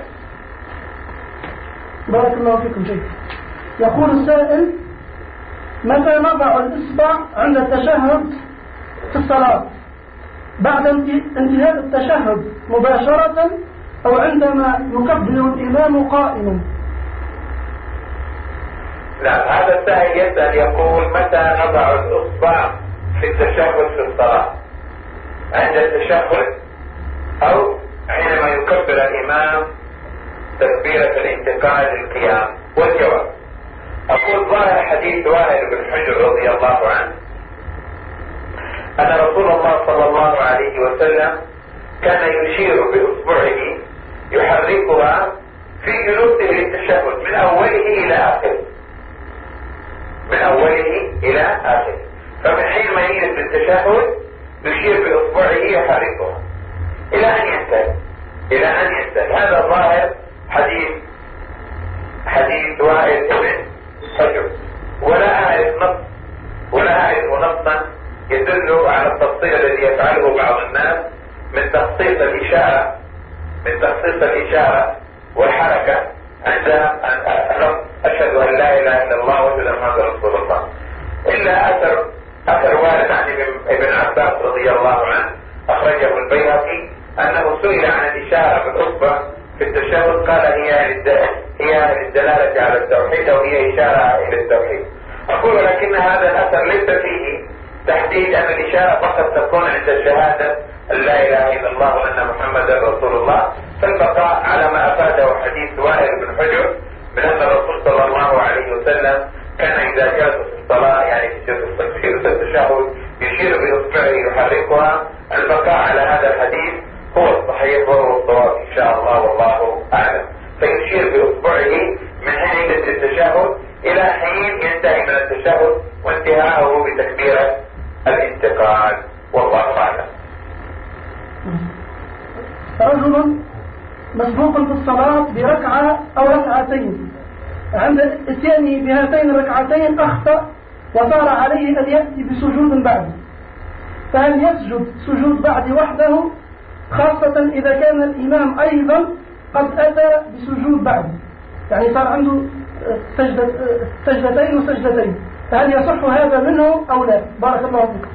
بارك الله فيكم شيخ. يقول السائل: متى نضع الإصبع عند التشهد في الصلاة؟ بعد انتهاء التشهد مباشرة أو عندما يكبر الإمام قائما؟ نعم، هذا السائل يسأل يقول متى نضع الإصبع في التشهد في الصلاة؟ عند التشهد أو حينما يكبر الإمام تكبيرة الانتقال للقيام؟ والجواب أقول ظاهر حديث وائل بن حجر رضي الله عنه أن رسول الله صلى الله عليه وسلم كان يشير بإصبعه يحركها في جلوسه للتشهد من أوله إلى آخره، من أوله إلى آخره. فمن حين ما يجلس للتشهد يشير بإصبعه يحركها إلى أن ينتهي، إلى أن ينتهي. هذا ظاهر حديث وائل بن حجر، ولا أعرف نصا يدل على التفصيل الذي يفعله بعض الناس من تخصيص الإشارة والحركة عند أشهد أن لا إله إلا الله وأشهد أن محمدا رسول الله. إلا أثر وارد عن ابن عباس رضي الله عنه أخرجه البيهقي أنه سئل عن الإشارة بالأصبع في التشهد قال هي للدلالة على التوحيد أو هي إشارة إلى التوحيد. أقول لكن هذا الأثر ليس فيه تحديد أن الإشارة فقط تكون عند الشهادة أن لا إله إلا الله وأن محمدا رسول الله، فالبقاء على ما أفاده حديث وائل بن حجر من أن الرسول صلى الله عليه وسلم كان إذا جاء في الصلاة يعني في التشهد يشير بإصبعه يحركها. البقاء على هذا الحديث هو الصحيح وهو الصواب إن شاء الله، والله أعلم. فيشير بإصبعه من حين التشهد إلى حين ينتهي من التشهد وانتهاءه بتكبيرة الانتقال، والله أعلم. رجل مسبوق في الصلاة بركعة أو ركعتين، عند اتيانه بهاتين الركعتين أخطأ وصار عليه أن يأتي بسجود بعد، فهل يسجد سجود بعد وحده، خاصة إذا كان الإمام أيضا قد أتى بسجود بعد، يعني صار عنده سجدتين وسجدتين، فهل يصح هذا منه أو لا؟ بارك الله فيكم.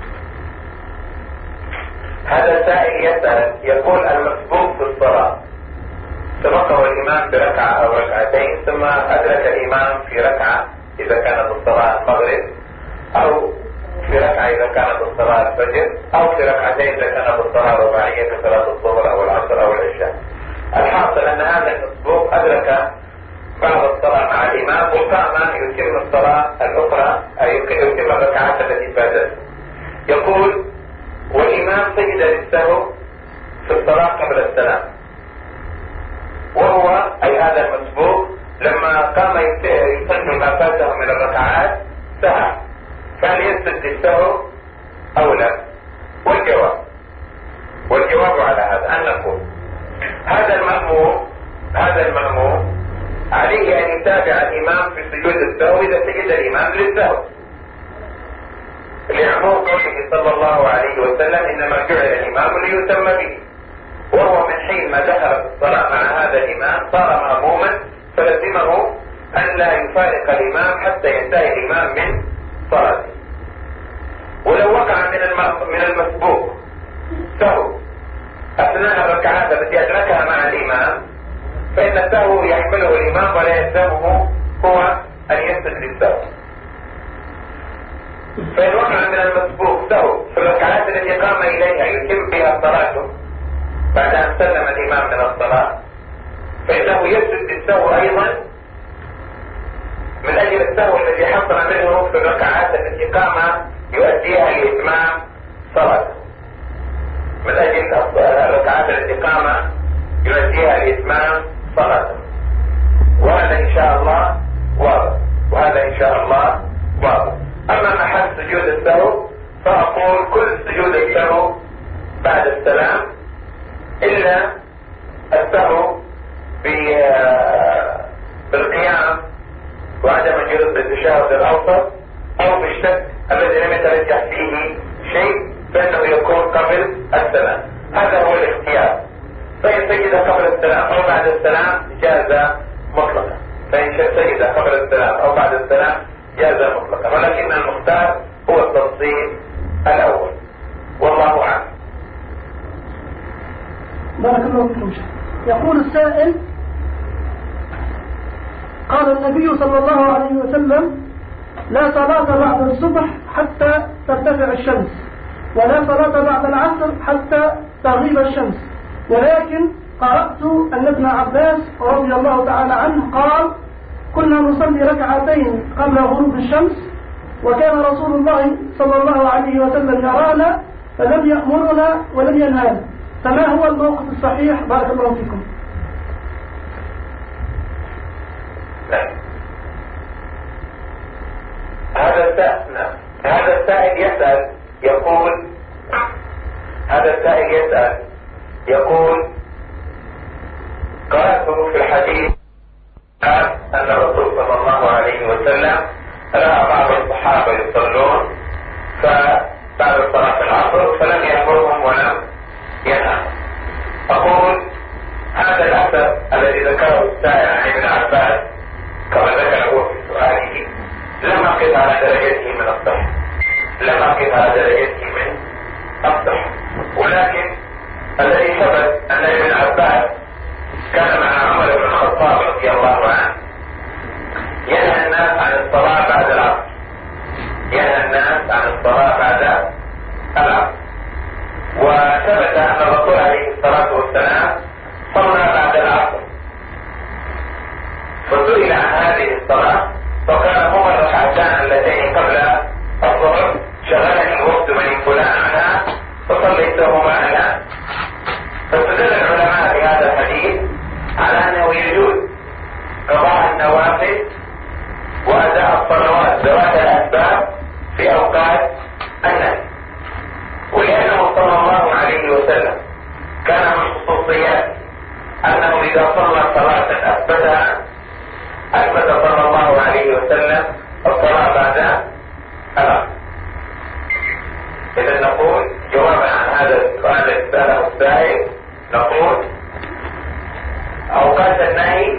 هذا السائل يسأل يقول المسبوق في الصلاة سبقه الإمام بركعة أو ركعتين ثم أدرك الإمام في ركعة إذا كانت الصلاة المغرب، أو في ركعة إذا كانت الصلاة الفجر، أو في ركعتين إذا كانت الصلاة الرباعية في صلاة الظهر أو العصر أو العشاء. الحاصل أن هذا المسبوق أدرك بعض الصلاة مع الإمام وقام يتم الصلاة الأخرى أي يتم الركعات التي فاتت. يقول والإمام سجد للسهو في الصلاة قبل السلام، وهو أي هذا المسبوق لما قام يصلي ما فاته من الركعات سهى، فهل يسجد للسهو أو لا؟ والجواب على هذا أن نقول هذا المأموم عليه أن يتابع الإمام في سجود السهو إذا سجد الإمام للسهو، لعموم قوله صلى الله عليه وسلم إنما جعل الإمام ليتم به، وهو من حين ما دخل الصلاة مع هذا الإمام صار مأموما، فلزمه أن لا يفارق الإمام حتى ينتهي الإمام من صلاته. ولو وقع من المسبوق سهو أثناء الركعات التي أدركها مع الإمام، فإن السهو يحمله الإمام ولا يلزمه هو أن يسجد للسهو. فإن وقع من المسبوق سهو في الركعات التي قام إليها يتم بها صلاته بعد أن سلم الإمام من الصلاة، فإنه يسجد للسهو أيضا من أجل السهو الذي حصل منه في الركعات التي قام يؤديها لإتمام صلاته، من أجل الركعات التي قام يؤديها لإتمام صلاته. وهذا إن شاء الله واضح. أما محل سجود السهو فأقول كل سجود السهو بعد السلام إلا السهو بالقيام وعدم الجلوس بالتشهد الأوسط أو بالشك الذي لم يترجح فيه شيء، فإنه يكون قبل السلام. هذا هو الاختيار، فإن سجد قبل السلام أو بعد السلام جاز مطلقا، فإن سجد قبل السلام أو بعد السلام جاز مطلقا، ولكن المختار هو التفصيل الأول، والله أعلم. بارك الله فيكم. يقول السائل قال النبي صلى الله عليه وسلم لا صلاة بعد الصبح حتى ترتفع الشمس، ولا صلاة بعد العصر حتى تغيب الشمس، ولكن قرأت أن ابن عباس رضي الله تعالى عنه قال كنا نصلي ركعتين قبل غروب الشمس، وكان رسول الله صلى الله عليه وسلم يرانا فلم يأمرنا ولم ينهانا، فما هو الموقف الصحيح؟ بارك الله فيكم. هذا السائل يقول قرأت في الحديث أن الرسول صلى الله عليه وسلم رأى بعض الصحابة يصلون بعد صلاة العصر فلم يأمرهم ولم ينهاهم. أقول هذا الأثر الذي ذكره السائل عن ابن عباس كما ذكره في سؤاله لم أقف على درجته من الصحة، ولكن الذي ثبت أن ابن عباس كان مع عمر بن الخطاب رضي الله عنه ينهى الناس عن الصلاة بعد العصر، وثبت أن الرسول عليه الصلاة والسلام صلى بعد العصر، فسئل عن هذه الصلاة فقال هما الركعتان اللتين قبل الظهر شغلني الوقت من فلان عنها فصليتهما الآن. فاستدل العلماء بهذا الحديث على أنه يجوز قضاء النوافل وأداء الصلوات ذوات الأسباب في أوقات النهي، ولأنه صلى الله عليه وسلم كان من خصوصياته أنه إذا صلى صلاة أثبت صلى الله عليه وسلم الصلاة بعد العصر. إذا نقول جوابا عن هذا السؤال الذي سأله السائل، نقول أوقات النهي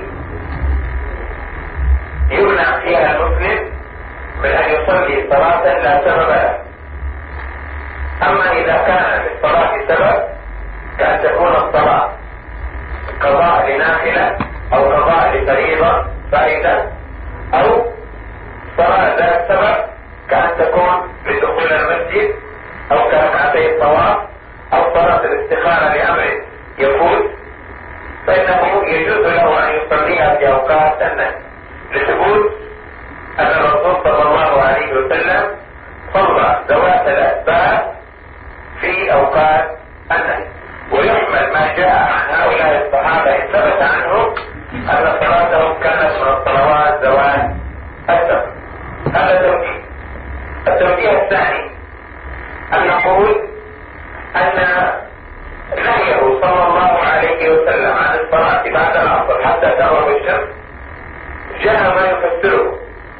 يمنع فيها المسلم من أن يصلي صلاة لا سبب لها. أما إذا كان للصلاة سبب كأن تكون الصلاة قضاء لنافلة أو قضاء لفريضة فائدة، أو صلاة ذات سبب كأن تكون لدخول المسجد أو كركعتي الطواف أو صلاة الاستخارة لأمر يفوت، فإنه يجوز له أن يصليها في أوقات النهي، لثبوت أن الرسول صلى الله عليه وسلم صلى ذوات الأسباب في أوقات النهي. ويحمل ما جاء عن هؤلاء الصحابة إن ثبت عنهم أن صلاتهم كانت من الصلوات ذوات السبب. هذا توجيه. التوجيه الثاني أن نقول أن نهيه صلى الله عليه وسلم عن الصلاة بعد العصر حتى تغرب الشمس جاء ما يفسره،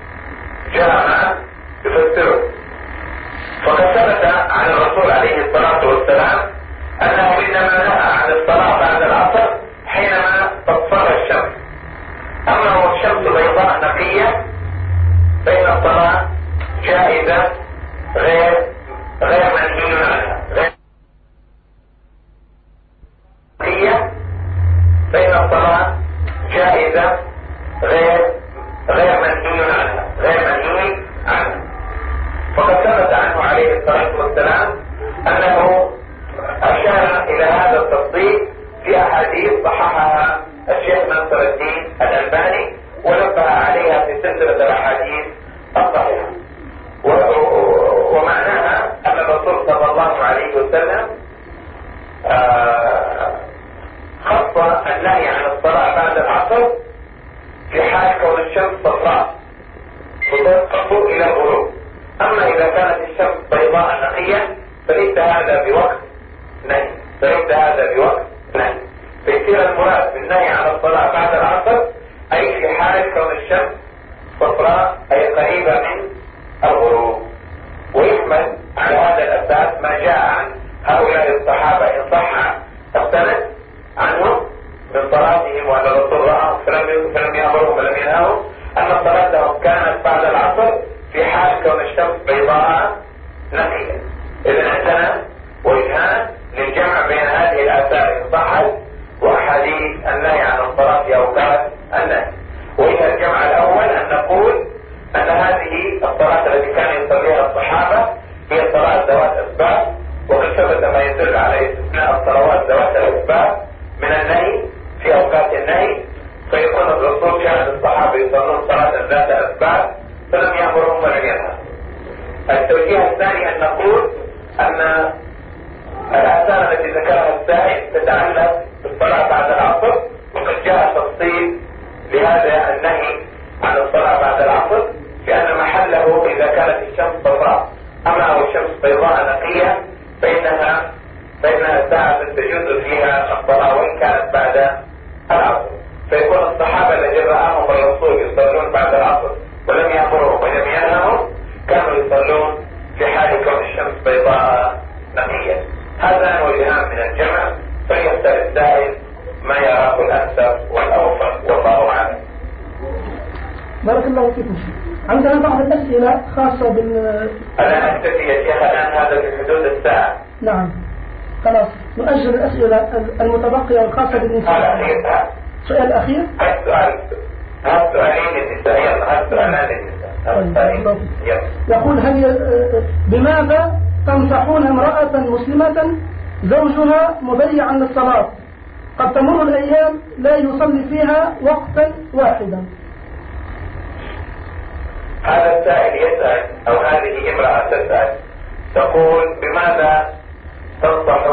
فقد ثبت عن الرسول عليه الصلاة والسلام أنه إنما نهى عن الصلاة بعد العصر حينما تصفر الشمس. أما والشمس بيضاء نقية فإن الصلاة جائزة غير منهي عنها. فإن الصلاة جائزة غير منهي عنها. فقد ثبت عنه عليه الصلاة والسلام أنه أشار إلى هذا التفصيل في أحاديث صححها الشيخ ناصر الدين الألباني ونبه عليها في سلسلة الأحاديث الصحيحة. ومعناها أن الرسول صلى الله عليه وسلم خص النهي عن الصلاة بعد العصر في حال كون الشمس صفراء وتنقص إلى الغروب. أما إذا كانت الشمس بيضاء نقية فليس هذا بوقت نهي، فيصير المراد بالنهي عن الصلاة بعد العصر أي في حال كون الشمس صفراء أي قريبة من الغروب. ويحمل على هذا الأساس ما جاء عن هؤلاء الصحابة إن صح السند عنهم من صلاتهم وأن الرسول رآهم فلم يأمرهم ولم ينهاهم أن صلاتهم كانت بعد العصر في حال كون الشمس بيضاء نقية. إذن عندنا وجهان للجمع بين هذه الآثار إن صحت وأحاديث النهي عن الصلاة في أوقات النهي. وإذا الجمع الأول أن نقول أن هذه الصلاة التي كان يصليها الصحابة هي صلاة ذوات أسباب، وقد ثبت ما يدل على استثناء الصلوات ذوات الأسباب من النهي في أوقات النهي، فيكون الرسول كان الصحابة يصلون صلاة ذات أسباب فلم يأمرهم ولم ينهاهم. التوجيه الثاني أن نقول أن الآثار التي ذكرها السائل تتعلق بالصلاة بعد العصر، وقد جاء تفصيل لهذا النهي عن الصلاة بعد العصر لأن محله إذا كانت الشمس صفراء. أما الشمس بيضاء نقية فإنها ساعة تجوز فيها الصلاة وإن كانت بعد العصر. فيكون الصحابة الذين رآهم الرسول يصلون بعد العصر ولم يأمرهم ولم ينههم كانوا يصلون في حال كون الشمس بيضاء نقية. هذا وجهان من الجمع، فليختار السائل ما يراه الأنسب والأوفق والله أعلم. بارك الله فيكم. عندنا بعض الأسئلة خاصة أنا أكتفي يا شيخ الآن هذا في حدود الساعة. نعم خلاص نؤجل الأسئلة المتبقية الخاصة بالنساء. سؤال أخير. هذا سؤالين للنساء. هذا سؤالان للنساء. يقول بماذا تنصحون امرأة مسلمة زوجها مضيعا للصلاة قد تمر الأيام لا يصلي فيها وقتا واحدا؟ هذا السائل يسأل أو هذه امرأة تسأل تقول بماذا تنصح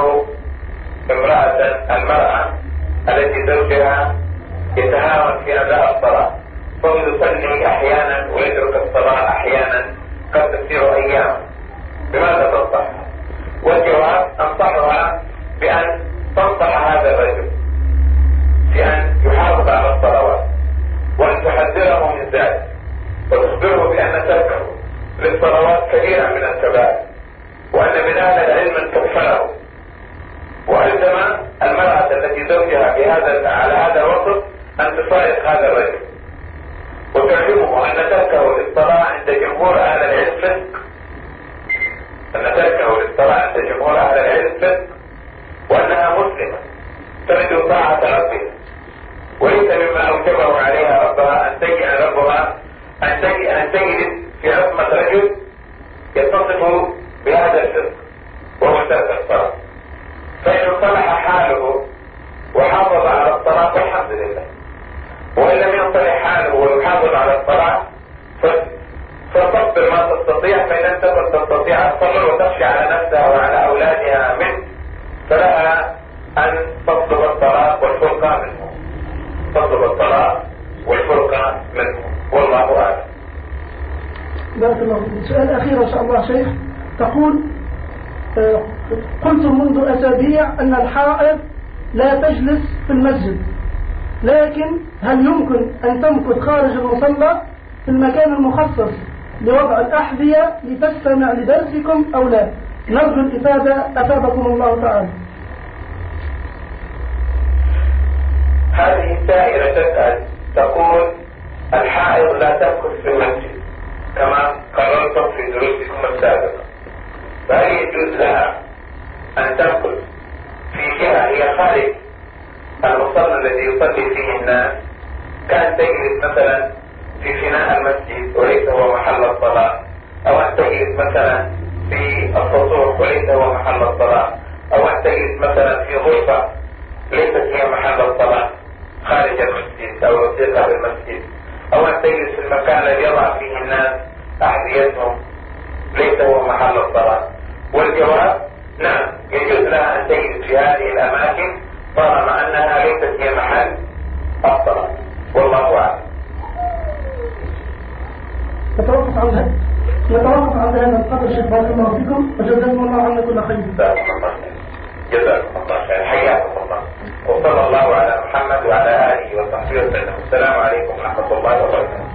المرأة التي زوجها يتهاون في أداء الصلاة فيصلي أحيانا ويترك الصلاة أحيانا قد تسير أيام، بماذا تنصحها؟ والجواب أنصحها بأن تنصح هذا الرجل في أن يحافظ على الصلوات وأن تحذره من ذلك وتخبره بأن تركه للصلوات كثيرا من الكبائر وأن من أهل العلم من كفره، وألزم المرأة التي زوجها على هذا الوصف أن تصارح هذا الرجل وتعلمه أن تركه للصلاة عند جمهور أهل العلم فسق، أن تركه للصلاة عند جمهور أهل العلم فسق، وأنها مسلمة ترجو طاعة ربها وليس مما أوجبه عليها ربها أن تجد في عصمة رجل يتصف بهذا الفسق وهو ترك الصلاة. فإن صلح حاله وحافظ على الصلاة فالحمد لله، وإن لم يصلح حاله ويحافظ على الصلاة فتصبر ما تستطيع، فإن لم تكن تستطيع الصبر وتخشى على نفسها وعلى أولادها منه فلها أن تطلب الطلاق والفرقة منه، تطلب الطلاق والفرقة منه، والله أعلم. بارك الله فيك. سؤال أخير إن شاء الله شيخ، تقول قلتم منذ أسابيع أن الحائض لا تجلس في المسجد، لكن هل يمكن أن تمكث خارج المصلى في المكان المخصص لوضع الأحذية لتستمع لدرسكم أو لا؟ نرجو الإفادة أفادكم الله تعالى. هذه السائلة تسأل تقول الحائض لا تمكث في المسجد كما قررتم في دروسكم السابقة، فهل يجوز لها أن تمكث في جهة هي خارج المصلى الذي يصلي فيه الناس، كان تجلس مثلا في فناء المسجد وليس هو محل الصلاة، أو أن تجلس مثلا في السطوح وليس هو محل الصلاة، أو أن تجلس مثلا في غرفة ليست هي محل الصلاة خارج المسجد أو رفيقة بالمسجد، أو أن تجلس في المكان الذي يضع فيه الناس أحذيتهم ليس هو محل الصلاة. والجواب نعم، يجوز لها أن تجلس في هذه الأماكن طالما أنها ليست هي محل الصلاة، والله أعلم. نتوقف عند هذا القدر. شيخ بارك الله فيكم وجزاكم الله عنا كل خير. جزاكم الله خير، حياكم الله، وصلى الله على محمد وعلى آله وصحبه وسلم. السلام عليكم ورحمة الله وبركاته.